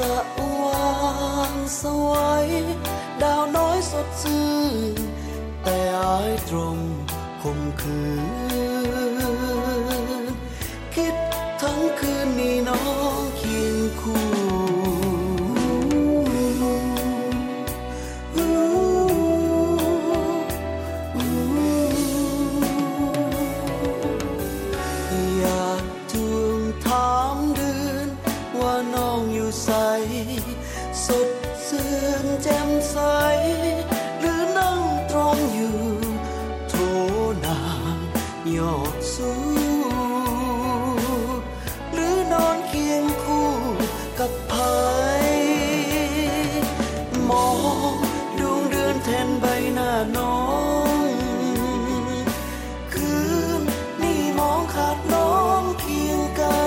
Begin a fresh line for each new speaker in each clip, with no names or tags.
ว่างสวยดาวน้อยสดชื่นแต่อายตรงคมคืนคิดทั้งคืนนี้น้องเคียงคู่อยากทวงถามเดือนว่าน้องอยู่ใสสดชื่นแจ่มใสหรือนั่งตรงอยู่โทนางยอดสูหรือนอนเคียงคู่กับไผมองดวงเดือนแทนใบหน้าน้องคืนนี้มองขาดน้องเคียงใกล้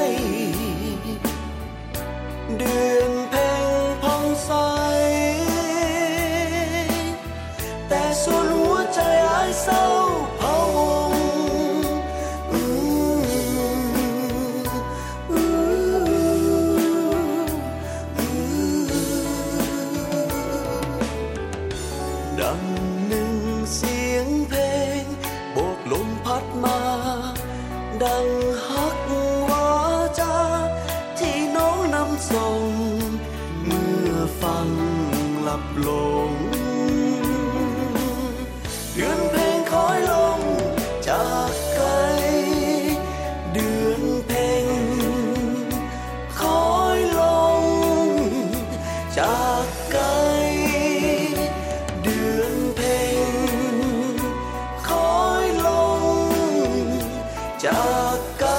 เดือนเพ็ญผ่องใสแต่ส่วนหัวใจอ้ายเศร้าพะวงดังหนึ่งเสียงเพลงโบกลมพัดมาดังฮักวาจาที่น้องนำส่งเมื่อฟังหลับลงเดือนเพลงคอยลงจากไกลเดือนเพลงคอยลงจากไกลเดือนเพลงคอยลงจากไกล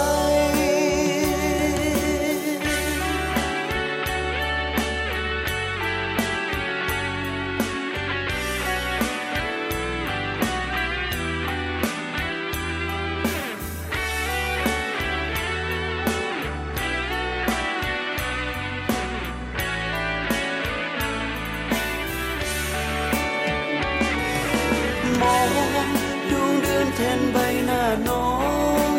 มองดวงเดือนแทนใบหน้าน้อง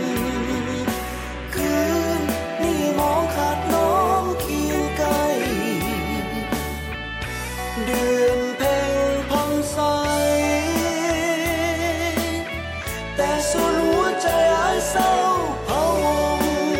คืนนี้มองขาดน้องเคียงใกล้เดือนเพ็ญผ่องใสแต่ส่วนหัวใจอ้ายเศร้าพะวง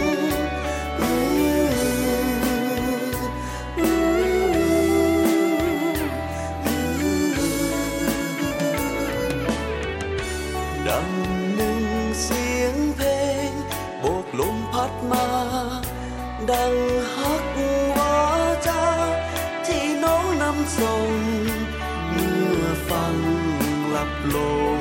ดังหนึ่งเสียงเพลงโบกลมพัดมาดังฮักวาจาที่น้องนำส่งเมื่อฟังหลับลง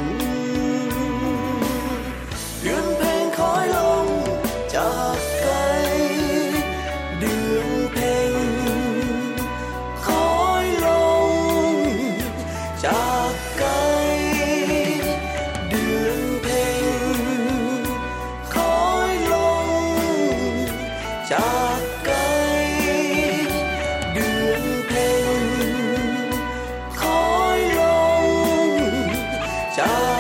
เดือนเพลงคอยลงจากไกลเดือนเพลงคอยลงจากไกลเดือนเพ็ญคอยลงจากไกลเดือนเพ็ญคอยลงจาก